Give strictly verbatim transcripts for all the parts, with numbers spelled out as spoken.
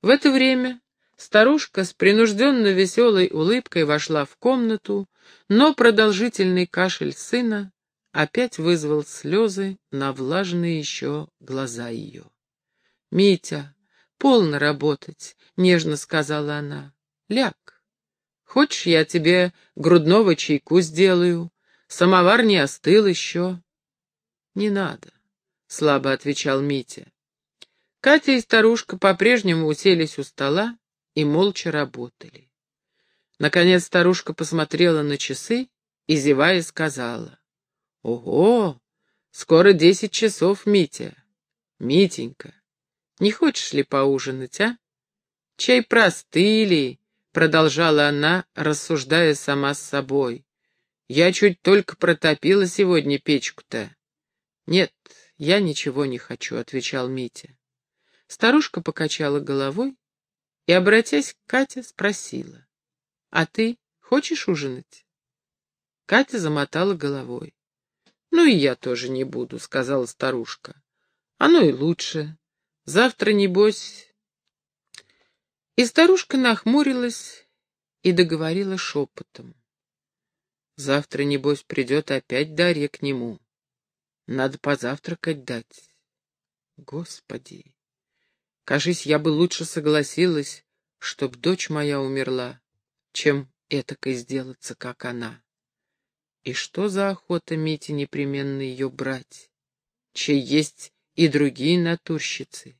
В это время старушка с принужденно веселой улыбкой вошла в комнату, но продолжительный кашель сына опять вызвал слезы на влажные еще глаза ее. «Митя, полно работать», — нежно сказала она. «Ляг. Хочешь, я тебе грудного чайку сделаю? Самовар не остыл еще». «Не надо», — слабо отвечал Митя. Катя и старушка по-прежнему уселись у стола и молча работали. Наконец старушка посмотрела на часы и, зевая, сказала: «Ого, скоро десять часов, Митя. Митенька, не хочешь ли поужинать, а? Чай простыли», — продолжала она, рассуждая сама с собой. «Я чуть только протопила сегодня печку-то». «Нет, я ничего не хочу», — отвечал Митя. Старушка покачала головой и, обратясь к Кате, спросила: «А ты хочешь ужинать?» Катя замотала головой. «Ну и я тоже не буду», — сказала старушка. «Оно и лучше. Завтра, небось...» И старушка нахмурилась и договорила шепотом: «Завтра, небось, придет опять Дарья к нему. Надо позавтракать дать. Господи, кажись, я бы лучше согласилась, чтоб дочь моя умерла, чем этакой сделаться, как она. И что за охота Мите непременно ее брать, чей есть и другие натурщицы?»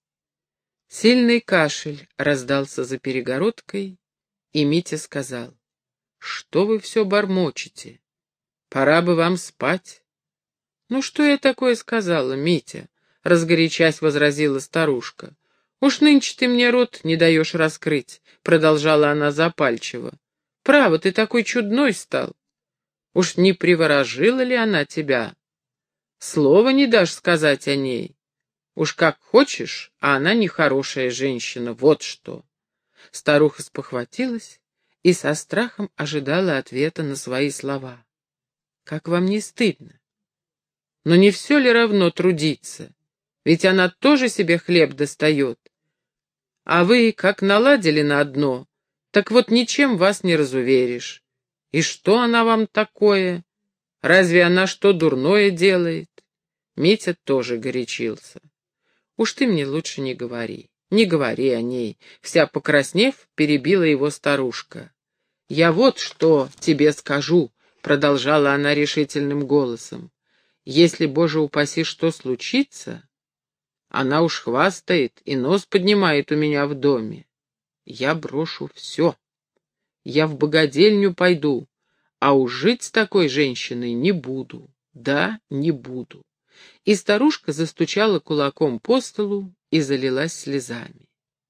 Сильный кашель раздался за перегородкой, и Митя сказал: «Что вы все бормочете? Пора бы вам спать». «Ну что я такое сказала, Митя?» — разгорячась возразила старушка. «Уж нынче ты мне рот не даешь раскрыть», — продолжала она запальчиво. «Право, ты такой чудной стал. Уж не приворожила ли она тебя? Слова не дашь сказать о ней. Уж как хочешь, а она нехорошая женщина, вот что». Старуха спохватилась и со страхом ожидала ответа на свои слова. «Как вам не стыдно? Но не все ли равно трудиться? Ведь она тоже себе хлеб достает. А вы как наладили на одно, так вот ничем вас не разуверишь. И что она вам такое? Разве она что дурное делает?» Митя тоже горячился. «Уж ты мне лучше не говори, не говори о ней», — вся покраснев, перебила его старушка. «Я вот что тебе скажу», — продолжала она решительным голосом. «Если, Боже упаси, что случится, она уж хвастает и нос поднимает у меня в доме. Я брошу все. Я в богадельню пойду, а уж жить с такой женщиной не буду. Да, не буду». И старушка застучала кулаком по столу и залилась слезами.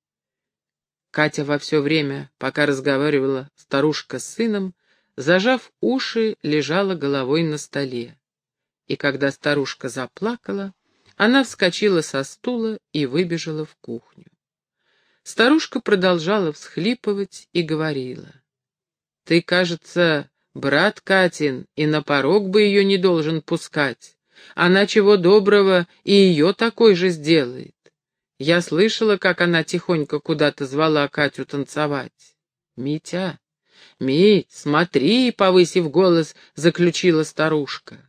Катя во все время, пока разговаривала старушка с сыном, зажав уши, лежала головой на столе. И когда старушка заплакала, она вскочила со стула и выбежала в кухню. Старушка продолжала всхлипывать и говорила: «Ты, кажется, брат Катин, и на порог бы ее не должен пускать. Она чего доброго и ее такой же сделает. Я слышала, как она тихонько куда-то звала Катю танцевать». «Митя, Мить, смотри», — повысив голос, заключила старушка.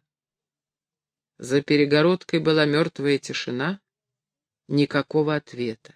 За перегородкой была мертвая тишина, никакого ответа.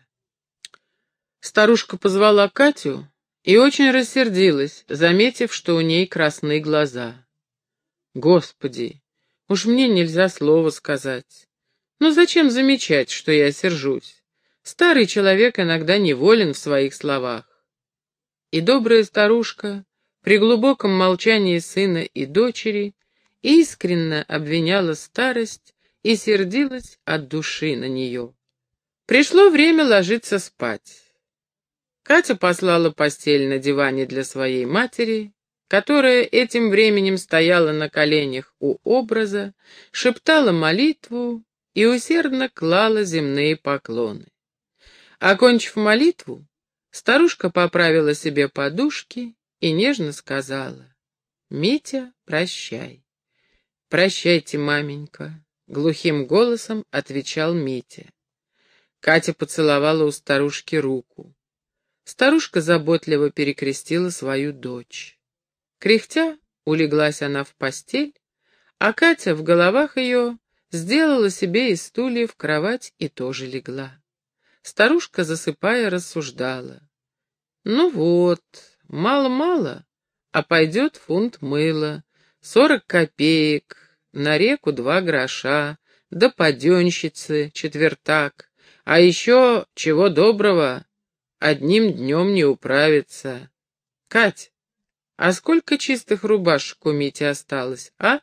Старушка позвала Катю и очень рассердилась, заметив, что у ней красные глаза. «Господи, уж мне нельзя слова сказать. Но зачем замечать, что я сержусь? Старый человек иногда неволен в своих словах». И добрая старушка при глубоком молчании сына и дочери искренне обвиняла старость и сердилась от души на нее. Пришло время ложиться спать. Катя послала постель на диване для своей матери, которая этим временем стояла на коленях у образа, шептала молитву и усердно клала земные поклоны. Окончив молитву, старушка поправила себе подушки и нежно сказала: «Митя, прощай». «Прощайте, маменька», — глухим голосом отвечал Митя. Катя поцеловала у старушки руку. Старушка заботливо перекрестила свою дочь. Кряхтя, улеглась она в постель, а Катя в головах ее сделала себе из стульев кровать и тоже легла. Старушка, засыпая, рассуждала. Ну вот, мало-мало, а пойдет фунт мыла, сорок копеек, на реку два гроша, да паденщицы четвертак, а еще, чего доброго, одним днем не управиться. Кать, а сколько чистых рубашек у Мити осталось, а?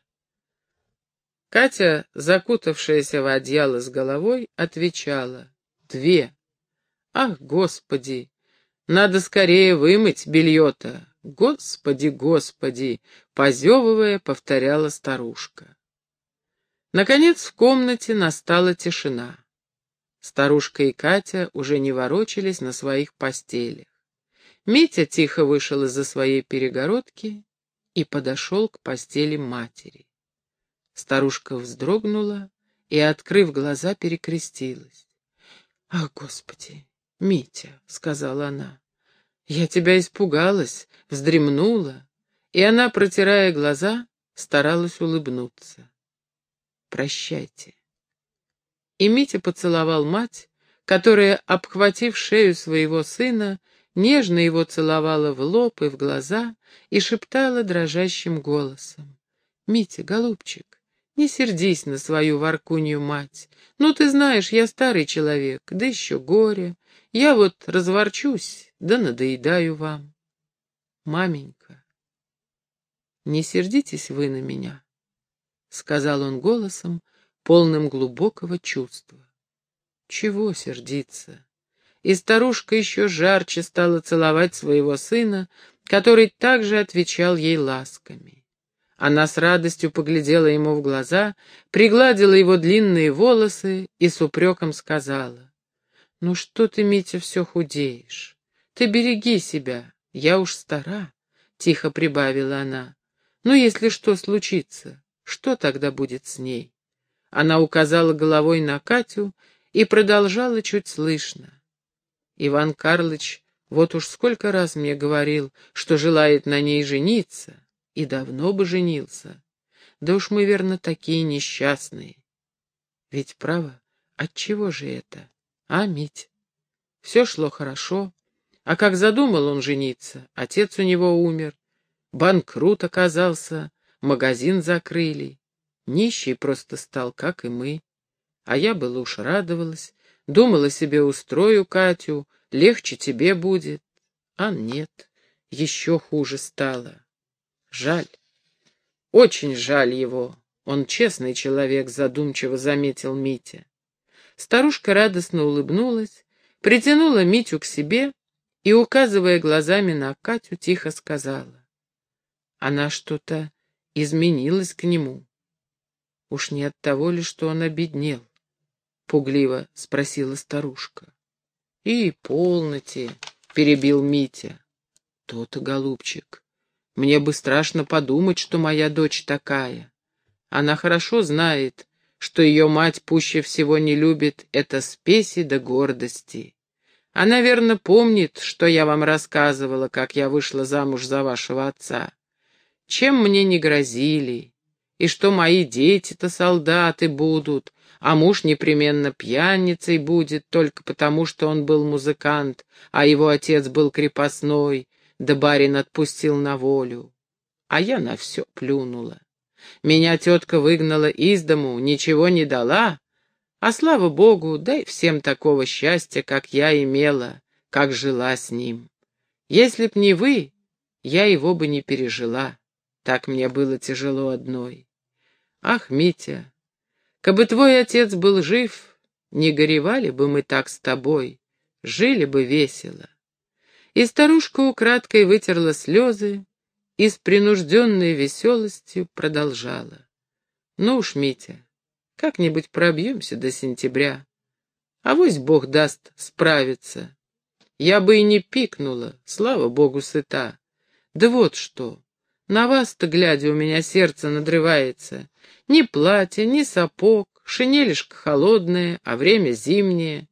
Катя, закутавшаяся в одеяло с головой, отвечала. Две. Ах, Господи! Надо скорее вымыть белье-то. Господи, Господи! Позевывая, повторяла старушка. Наконец в комнате настала тишина. Старушка и Катя уже не ворочались на своих постелях. Митя тихо вышел из-за своей перегородки и подошел к постели матери. Старушка вздрогнула и, открыв глаза, перекрестилась. «Ах, Господи, Митя!» — сказала она. «Я тебя испугалась, вздремнула». И она, протирая глаза, старалась улыбнуться. «Прощайте». И Митя поцеловал мать, которая, обхватив шею своего сына, нежно его целовала в лоб и в глаза и шептала дрожащим голосом. «Митя, голубчик, не сердись на свою воркунью мать. Ну, ты знаешь, я старый человек, да еще горе. Я вот разворчусь, да надоедаю вам». «Маменька, не сердитесь вы на меня», — сказал он голосом, полным глубокого чувства. «Чего сердиться?» И старушка еще жарче стала целовать своего сына, который также отвечал ей ласками. Она с радостью поглядела ему в глаза, пригладила его длинные волосы и с упреком сказала. «Ну что ты, Митя, все худеешь? Ты береги себя, я уж стара», — тихо прибавила она. «Ну, если что случится, что тогда будет с ней?» Она указала головой на Катю и продолжала чуть слышно. «Иван Карлыч вот уж сколько раз мне говорил, что желает на ней жениться, и давно бы женился. Да уж мы, верно, такие несчастные. Ведь, право, отчего же это, а, Мить? Все шло хорошо, а как задумал он жениться, отец у него умер, банкрот оказался, магазин закрыли, нищий просто стал, как и мы. А я была уж радовалась, думала себе устрою Катю, легче тебе будет. А нет, еще хуже стало. Жаль, очень жаль его. Он честный человек, задумчиво заметил Митя. Старушка радостно улыбнулась, притянула Митю к себе и, указывая глазами на Катю, тихо сказала. Она что-то изменилась к нему. Уж не от того ли, что он обеднел? Пугливо спросила старушка. И полноте, перебил Митя. То-то, голубчик. Мне бы страшно подумать, что моя дочь такая. Она хорошо знает, что ее мать пуще всего не любит это спеси да гордости. Она, верно, помнит, что я вам рассказывала, как я вышла замуж за вашего отца. Чем мне не грозили, и что мои дети-то солдаты будут, а муж непременно пьяницей будет только потому, что он был музыкант, а его отец был крепостной, да барин отпустил на волю. А я на все плюнула. Меня тетка выгнала из дому, ничего не дала, а, слава богу, дай всем такого счастья, как я имела, как жила с ним. Если б не вы, я его бы не пережила, так мне было тяжело одной. Ах, Митя, кабы твой отец был жив, не горевали бы мы так с тобой, жили бы весело. И старушка украдкой вытерла слезы и с принужденной веселостью продолжала. Ну уж, Митя, как-нибудь пробьемся до сентября. Авось Бог даст справиться. Я бы и не пикнула, слава Богу, сыта. Да вот что, на вас-то, глядя, у меня сердце надрывается. Ни платья, ни сапог, шинелишка холодная, а время зимнее.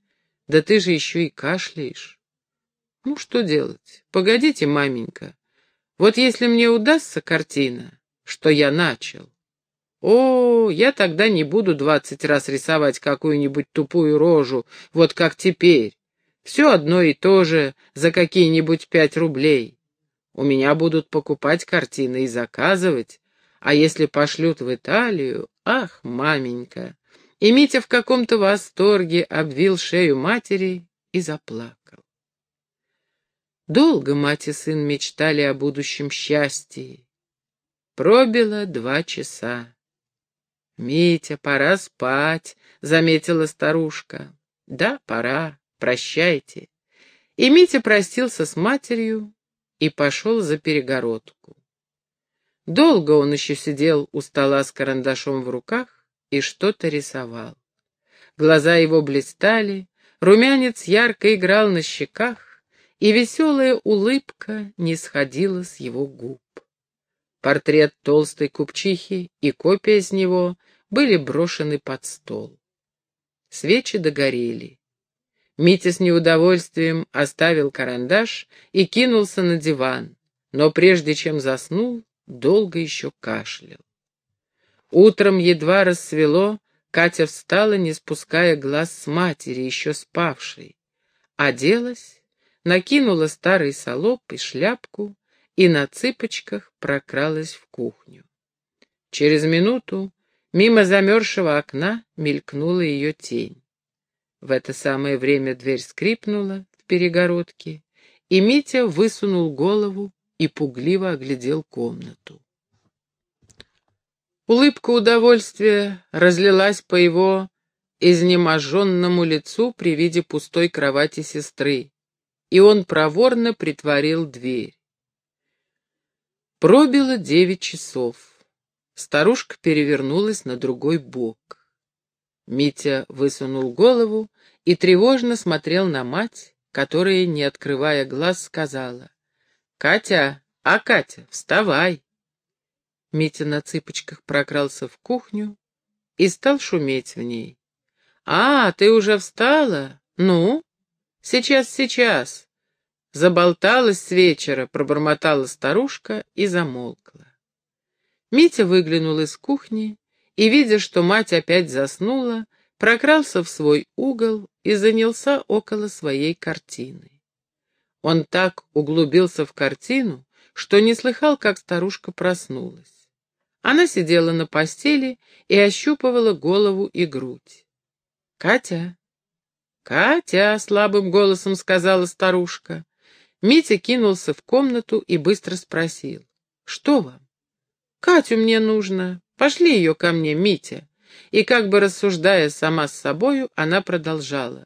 Да ты же еще и кашляешь. Ну, что делать? Погодите, маменька. Вот если мне удастся картина, что я начал, о, я тогда не буду двадцать раз рисовать какую-нибудь тупую рожу, вот как теперь. Все одно и то же за какие-нибудь пять рублей. У меня будут покупать картины и заказывать, а если пошлют в Италию, ах, маменька. И Митя в каком-то восторге обвил шею матери и заплакал. Долго мать и сын мечтали о будущем счастье. Пробило два часа. «Митя, пора спать», — заметила старушка. «Да, пора, прощайте». И Митя простился с матерью и пошел за перегородку. Долго он еще сидел у стола с карандашом в руках и что-то рисовал. Глаза его блистали, румянец ярко играл на щеках, и веселая улыбка не сходила с его губ. Портрет толстой купчихи и копия с него были брошены под стол. Свечи догорели. Митя с неудовольствием оставил карандаш и кинулся на диван, но прежде чем заснул, долго еще кашлял. Утром едва рассвело, Катя встала, не спуская глаз с матери, еще спавшей. Оделась, накинула старый салоп и шляпку и на цыпочках прокралась в кухню. Через минуту мимо замерзшего окна мелькнула ее тень. В это самое время дверь скрипнула в перегородке, и Митя высунул голову и пугливо оглядел комнату. Улыбка удовольствия разлилась по его изнеможенному лицу при виде пустой кровати сестры, и он проворно притворил дверь. Пробило девять часов. Старушка перевернулась на другой бок. Митя высунул голову и тревожно смотрел на мать, которая, не открывая глаз, сказала: «Катя, а Катя, вставай!» Митя на цыпочках прокрался в кухню и стал шуметь в ней. «А, ты уже встала? Ну? Сейчас, сейчас!» Заболталась с вечера, пробормотала старушка и замолкла. Митя выглянул из кухни и, видя, что мать опять заснула, прокрался в свой угол и занялся около своей картины. Он так углубился в картину, что не слыхал, как старушка проснулась. Она сидела на постели и ощупывала голову и грудь. «Катя! Катя!» — слабым голосом сказала старушка. Митя кинулся в комнату и быстро спросил: «Что вам?» «Катю мне нужно. Пошли ее ко мне, Митя». И как бы рассуждая сама с собою, она продолжала: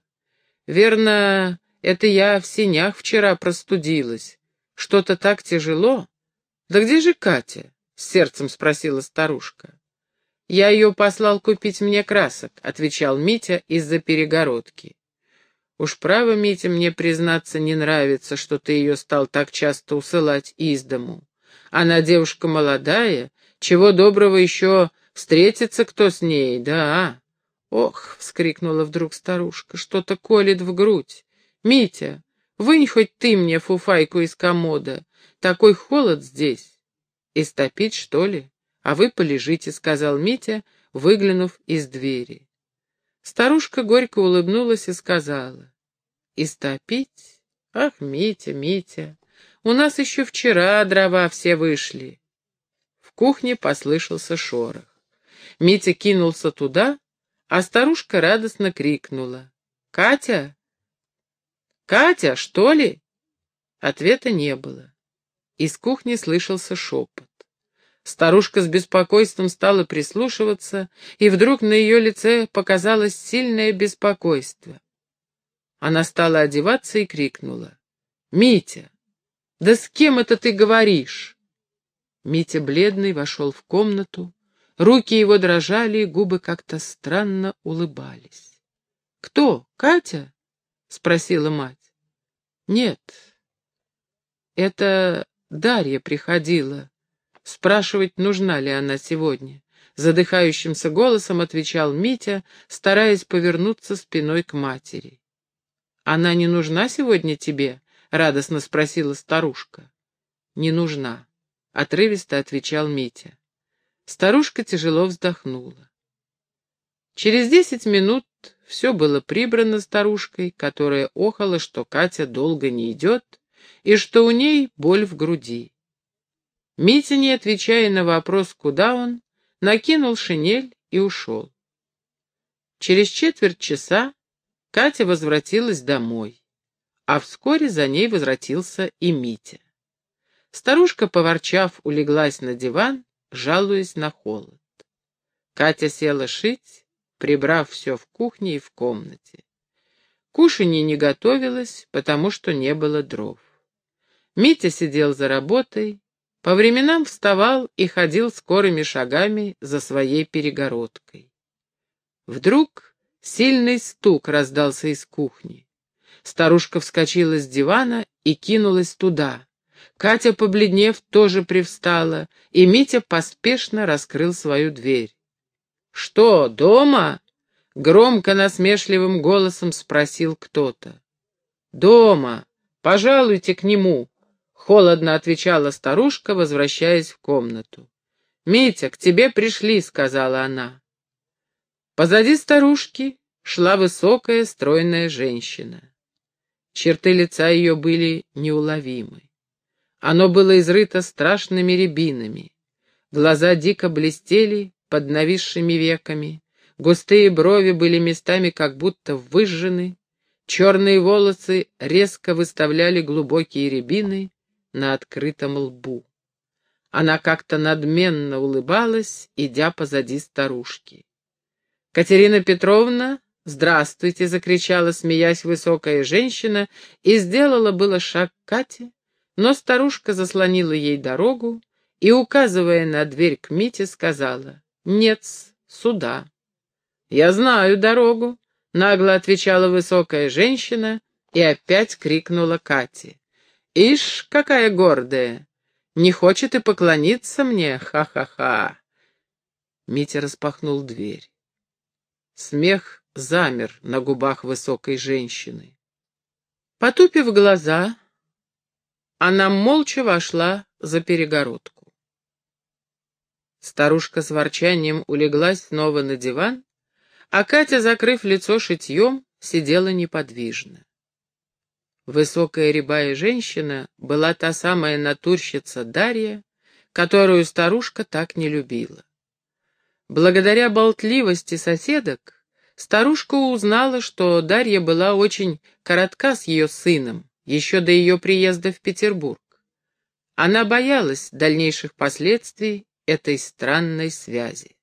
«Верно, это я в сенях вчера простудилась. Что-то так тяжело. Да где же Катя?» — с сердцем спросила старушка. «Я ее послал купить мне красок», — отвечал Митя из-за перегородки. «Уж право, Митя, мне, признаться, не нравится, что ты ее стал так часто усылать из дому. Она девушка молодая, чего доброго еще встретится кто с ней, да?» «Ох!» — вскрикнула вдруг старушка, — «что-то колет в грудь. Митя, вынь хоть ты мне фуфайку из комода, такой холод здесь. Истопить, что ли? А вы полежите», — сказал Митя, выглянув из двери. Старушка горько улыбнулась и сказала: «Истопить? Ах, Митя, Митя, у нас еще вчера дрова все вышли». В кухне послышался шорох. Митя кинулся туда, а старушка радостно крикнула: «Катя? Катя, что ли?» Ответа не было. Из кухни слышался шепот. Старушка с беспокойством стала прислушиваться, и вдруг на ее лице показалось сильное беспокойство. Она стала одеваться и крикнула: «Митя, да с кем это ты говоришь?» Митя, бледный, вошел в комнату, руки его дрожали, и губы как-то странно улыбались. «Кто, Катя?» — спросила мать. «Нет, это Дарья приходила. Спрашивать, нужна ли она сегодня», — задыхающимся голосом отвечал Митя, стараясь повернуться спиной к матери. «Она не нужна сегодня тебе?» — радостно спросила старушка. «Не нужна», — отрывисто отвечал Митя. Старушка тяжело вздохнула. Через десять минут все было прибрано старушкой, которая охала, что Катя долго не идет и что у ней боль в груди. Митя, не отвечая на вопрос, куда он, накинул шинель и ушел. Через четверть часа Катя возвратилась домой, а вскоре за ней возвратился и Митя. Старушка, поворчав, улеглась на диван, жалуясь на холод. Катя села шить, прибрав все в кухне и в комнате. Кушанье не готовилось, потому что не было дров. Митя сидел за работой, по временам вставал и ходил скорыми шагами за своей перегородкой. Вдруг сильный стук раздался из кухни. Старушка вскочила с дивана и кинулась туда. Катя, побледнев, тоже привстала, и Митя поспешно раскрыл свою дверь. «Что, дома?» — громко насмешливым голосом спросил кто-то. «Дома. Пожалуйте к нему», — холодно отвечала старушка, возвращаясь в комнату. «Митя, к тебе пришли», — сказала она. Позади старушки шла высокая, стройная женщина. Черты лица ее были неуловимы. Оно было изрыто страшными рябинами. Глаза дико блестели под нависшими веками, густые брови были местами как будто выжжены, черные волосы резко выставляли глубокие рябины на открытом лбу. Она как-то надменно улыбалась, идя позади старушки. «Катерина Петровна, здравствуйте!» — закричала, смеясь, высокая женщина, и сделала было шаг к Кате, но старушка заслонила ей дорогу и, указывая на дверь к Мите, сказала: «Нет, сюда». «Я знаю дорогу», — нагло отвечала высокая женщина и опять крикнула Кате: «Ишь, какая гордая! Не хочет и поклониться мне, ха-ха-ха!» Митя распахнул дверь. Смех замер на губах высокой женщины. Потупив глаза, она молча вошла за перегородку. Старушка с ворчанием улеглась снова на диван, а Катя, закрыв лицо шитьем, сидела неподвижно. Высокая рябая женщина была та самая натурщица Дарья, которую старушка так не любила. Благодаря болтливости соседок старушка узнала, что Дарья была очень коротка с ее сыном, еще до ее приезда в Петербург. Она боялась дальнейших последствий этой странной связи.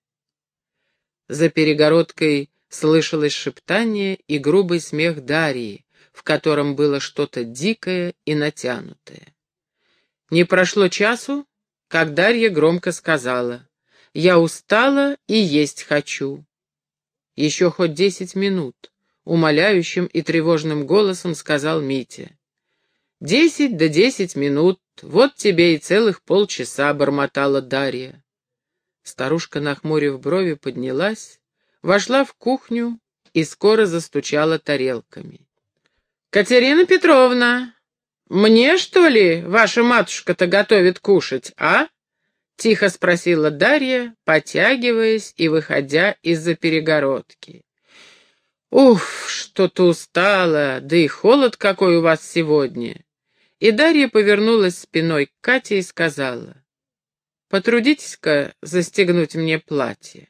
За перегородкой слышалось шептание и грубый смех Дарьи, в котором было что-то дикое и натянутое. Не прошло часу, как Дарья громко сказала: «Я устала и есть хочу». «Еще хоть десять минут», — умоляющим и тревожным голосом сказал Митя. «Десять да десять минут, вот тебе и целых полчаса», — бормотала Дарья. Старушка, нахмурив брови, поднялась, вошла в кухню и скоро застучала тарелками. «Катерина Петровна, мне, что ли, ваша матушка-то готовит кушать, а?» — тихо спросила Дарья, потягиваясь и выходя из-за перегородки. «Уф, что-то устала, да и холод какой у вас сегодня!» И Дарья повернулась спиной к Кате и сказала: «Потрудитесь-ка застегнуть мне платье».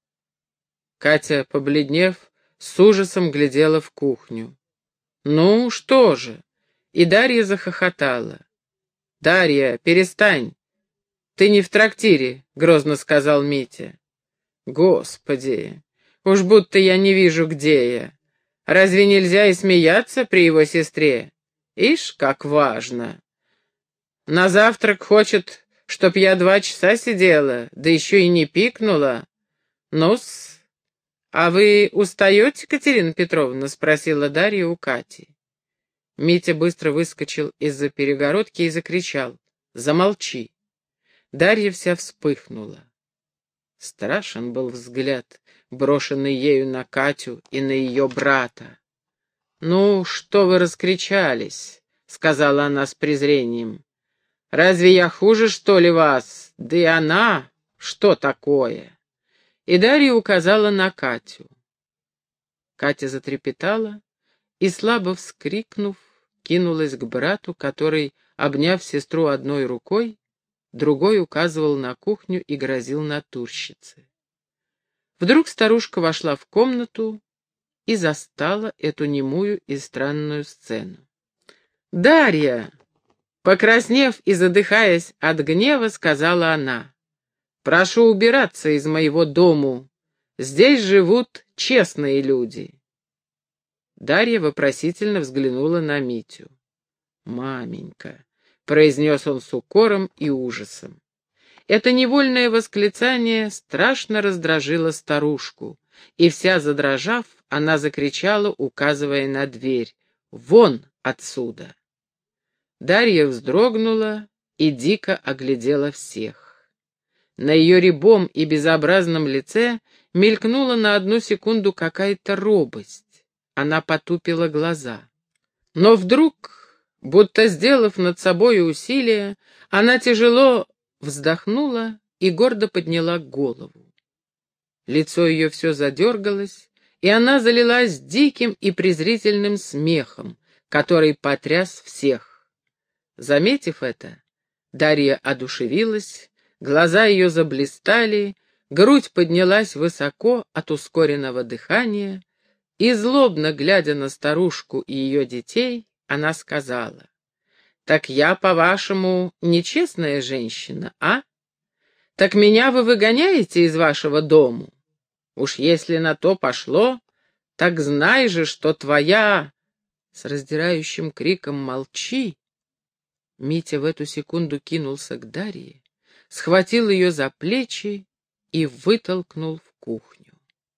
Катя, побледнев, с ужасом глядела в кухню. «Ну, что же?» И Дарья захохотала. «Дарья, перестань! Ты не в трактире», — грозно сказал Митя. «Господи, уж будто я не вижу, где я. Разве нельзя и смеяться при его сестре? Ишь, как важно. На завтрак хочет, чтоб я два часа сидела, да еще и не пикнула. Ну-с, а вы устаете, Катерина Петровна?» — спросила Дарья у Кати. Митя быстро выскочил из-за перегородки и закричал: «Замолчи!» Дарья вся вспыхнула. Страшен был взгляд, брошенный ею на Катю и на ее брата. «Ну, что вы раскричались?» — сказала она с презрением. «Разве я хуже, что ли, вас? Да и она, что такое?» И Дарья указала на Катю. Катя затрепетала и, слабо вскрикнув, кинулась к брату, который, обняв сестру одной рукой, другой указывал на кухню и грозил натурщице. Вдруг старушка вошла в комнату и застала эту немую и странную сцену. «Дарья!» Покраснев и задыхаясь от гнева, сказала она: «Прошу убираться из моего дому. Здесь живут честные люди». Дарья вопросительно взглянула на Митю. «Маменька», — произнес он с укором и ужасом. Это невольное восклицание страшно раздражило старушку, и вся задрожав, она закричала, указывая на дверь: «Вон отсюда!» Дарья вздрогнула и дико оглядела всех. На ее рябом и безобразном лице мелькнула на одну секунду какая-то робость. Она потупила глаза. Но вдруг, будто сделав над собой усилие, она тяжело вздохнула и гордо подняла голову. Лицо ее все задергалось, и она залилась диким и презрительным смехом, который потряс всех. Заметив это, Дарья одушевилась, глаза ее заблистали, грудь поднялась высоко от ускоренного дыхания, и, злобно глядя на старушку и ее детей, она сказала: «Так я, по-вашему, нечестная женщина, а? Так меня вы выгоняете из вашего дому? Уж если на то пошло, так знай же, что твоя...» С раздирающим криком «Молчи!» Митя в эту секунду кинулся к Дарье, схватил ее за плечи и вытолкнул в кухню.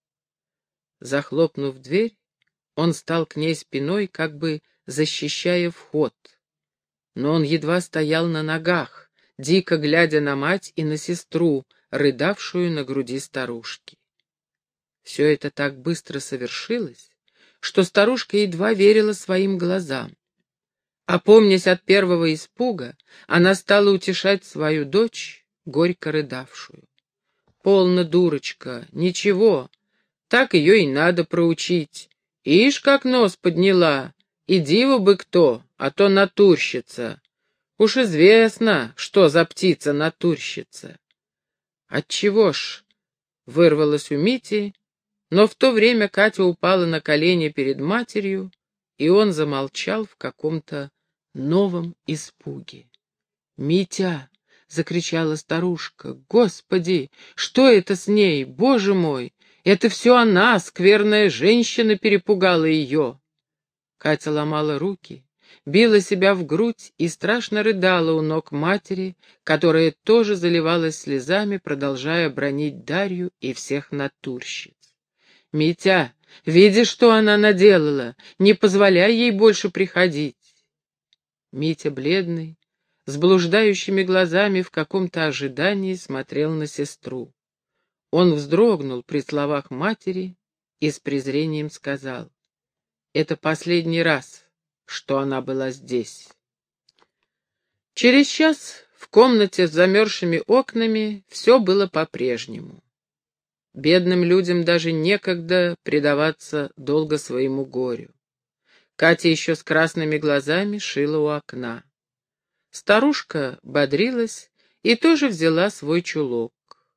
Захлопнув дверь, он стал к ней спиной, как бы защищая вход. Но он едва стоял на ногах, дико глядя на мать и на сестру, рыдавшую на груди старушки. Все это так быстро совершилось, что старушка едва верила своим глазам. Опомнясь от первого испуга, она стала утешать свою дочь, горько рыдавшую. «Полно, дурочка, ничего, так ее и надо проучить. Ишь, как нос подняла, и диву бы кто, а то натурщица. Уж известно, что за птица натурщица». «Отчего ж?» — вырвалось у Мити, но в то время Катя упала на колени перед матерью, и он замолчал в каком-то новом испуге. «Митя!» — закричала старушка. «Господи, что это с ней? Боже мой! Это все она, скверная женщина, перепугала ее!» Катя ломала руки, била себя в грудь и страшно рыдала у ног матери, которая тоже заливалась слезами, продолжая бранить Дарью и всех натурщиц. «Митя, видишь, что она наделала? Не позволяй ей больше приходить!» Митя, бледный, с блуждающими глазами в каком-то ожидании смотрел на сестру. Он вздрогнул при словах матери и с презрением сказал: «Это последний раз, что она была здесь». Через час в комнате с замерзшими окнами все было по-прежнему. Бедным людям даже некогда предаваться долго своему горю. Катя еще с красными глазами шила у окна. Старушка бодрилась и тоже взяла свой чулок.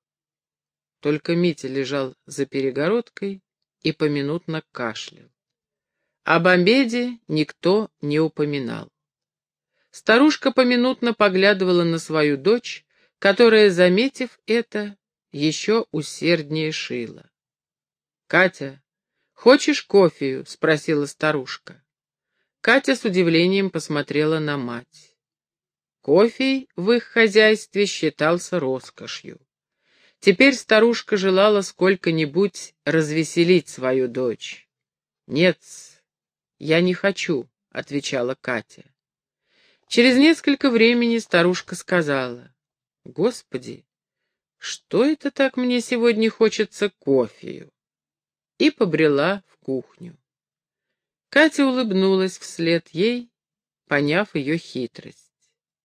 Только Митя лежал за перегородкой и поминутно кашлял. Об обеде никто не упоминал. Старушка поминутно поглядывала на свою дочь, которая, заметив это, еще усерднее шила. «Катя, хочешь кофею?» — спросила старушка. Катя с удивлением посмотрела на мать. Кофе в их хозяйстве считался роскошью. Теперь старушка желала сколько-нибудь развеселить свою дочь. «Нет, я не хочу», — отвечала Катя. Через несколько времени старушка сказала: «Господи, что это так мне сегодня хочется кофею?» и побрела в кухню. Катя улыбнулась вслед ей, поняв ее хитрость.